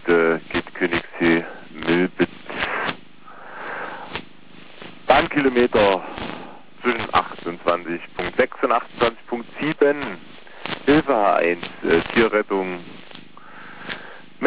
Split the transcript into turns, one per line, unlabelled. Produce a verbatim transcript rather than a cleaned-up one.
Minute geht Königssee Milbitz. Bahnkilometer zwischen achtundzwanzig Komma sechs und achtundzwanzig Komma sieben. Hilfe H eins, äh, Tierrettung